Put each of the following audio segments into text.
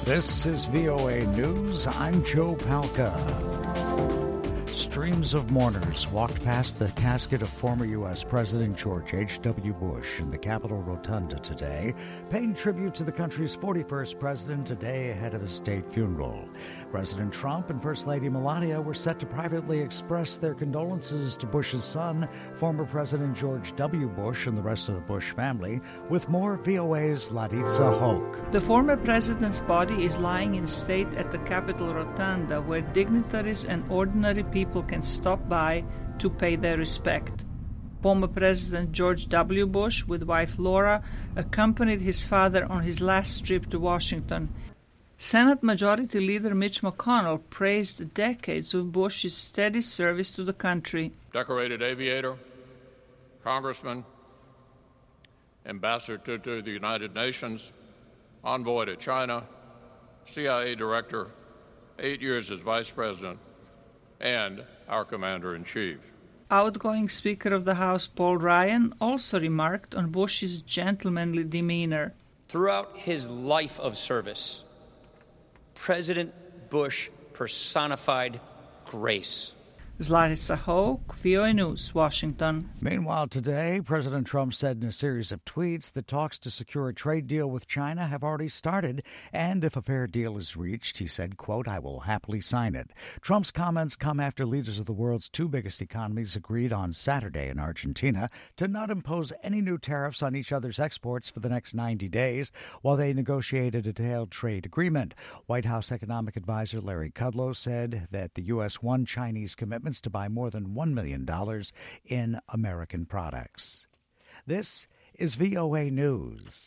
This is VOA News. I'm Joe Palca. Streams of mourners walked past the casket of former U.S. President George H.W. Bush in the Capitol Rotunda today, paying tribute to the country's 41st president a day ahead of his state funeral. President Trump and First Lady Melania were set to privately express their condolences to Bush's son, former President George W. Bush, and the rest of the Bush family, with more VOA's Laditza Hoke. The former president's body is lying in state at the Capitol Rotunda, where dignitaries and ordinary people can stop by to pay their respect. Former President George W. Bush, with wife Laura, accompanied his father on his last trip to Washington. Senate Majority Leader Mitch McConnell praised decades of Bush's steady service to the country. Decorated aviator, congressman, ambassador to the United Nations, envoy to China, CIA director, 8 years as vice president, and our commander-in-chief. Outgoing Speaker of the House Paul Ryan also remarked on Bush's gentlemanly demeanor. Throughout his life of service, President Bush personified grace. Laditza Hoke, VOA News, Washington. Meanwhile, today, President Trump said in a series of tweets that talks to secure a trade deal with China have already started, and if a fair deal is reached, he said, quote, I will happily sign it. Trump's comments come after leaders of the world's two biggest economies agreed on Saturday in Argentina to not impose any new tariffs on each other's exports for the next 90 days while they negotiate a detailed trade agreement. White House economic advisor Larry Kudlow said that the U.S. won Chinese commitments to buy more than $1 million in American products. This is VOA News.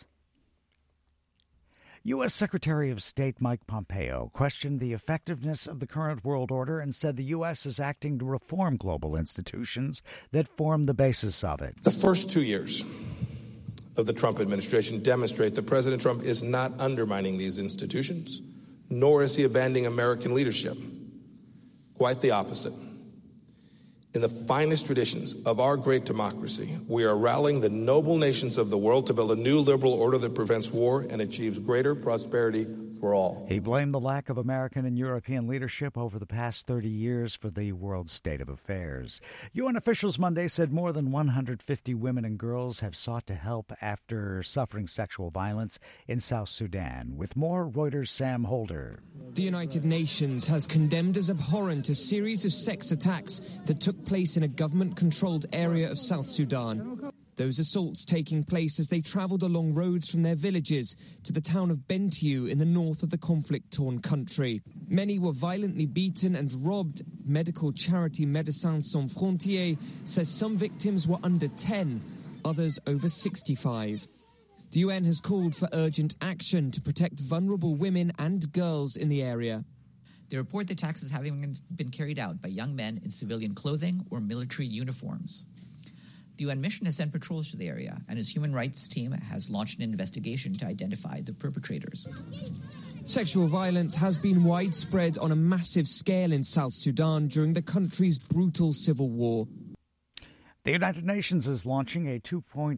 U.S. Secretary of State Mike Pompeo questioned the effectiveness of the current world order and said the U.S. is acting to reform global institutions that form the basis of it. The first 2 years of the Trump administration demonstrate that President Trump is not undermining these institutions, nor is he abandoning American leadership. Quite the opposite. In the finest traditions of our great democracy, we are rallying the noble nations of the world to build a new liberal order that prevents war and achieves greater prosperity for all. He blamed the lack of American and European leadership over the past 30 years for the world's state of affairs. UN officials Monday said more than 150 women and girls have sought to help after suffering sexual violence in South Sudan. With more, Reuters' Sam Holder. The United Nations has condemned as abhorrent a series of sex attacks that took place in a government-controlled area of South Sudan. Those assaults taking place as they travelled along roads from their villages to the town of Bentiu in the north of the conflict-torn country. Many were violently beaten and robbed. Medical charity Médecins Sans Frontières says some victims were under 10, others over 65. The UN has called for urgent action to protect vulnerable women and girls in the area. They report the attacks as having been carried out by young men in civilian clothing or military uniforms. The UN mission has sent patrols to the area, and its human rights team has launched an investigation to identify the perpetrators. Sexual violence has been widespread on a massive scale in South Sudan during the country's brutal civil war. The United Nations is launching a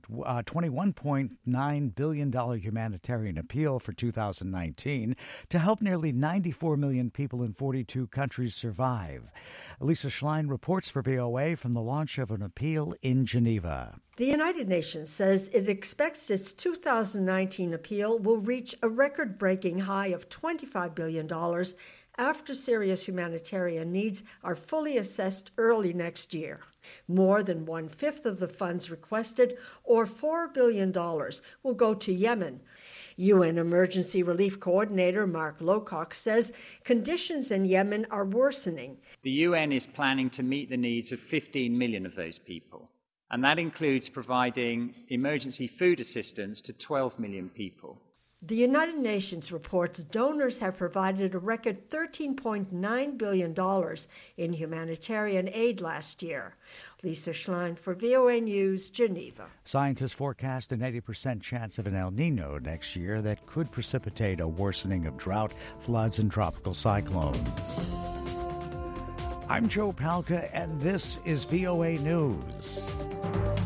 $21.9 billion humanitarian appeal for 2019 to help nearly 94 million people in 42 countries survive. Lisa Schlein reports for VOA from the launch of an appeal in Geneva. The United Nations says it expects its 2019 appeal will reach a record-breaking high of $25 billion after Syria's humanitarian needs are fully assessed early next year. More than one-fifth of the funds requested, or $4 billion, will go to Yemen. UN Emergency Relief Coordinator Mark Lowcock says conditions in Yemen are worsening. The UN is planning to meet the needs of 15 million of those people, and that includes providing emergency food assistance to 12 million people. The United Nations reports donors have provided a record $13.9 billion in humanitarian aid last year. Lisa Schlein for VOA News, Geneva. Scientists forecast an 80% chance of an El Nino next year that could precipitate a worsening of drought, floods, and tropical cyclones. I'm Joe Palca, and this is VOA News.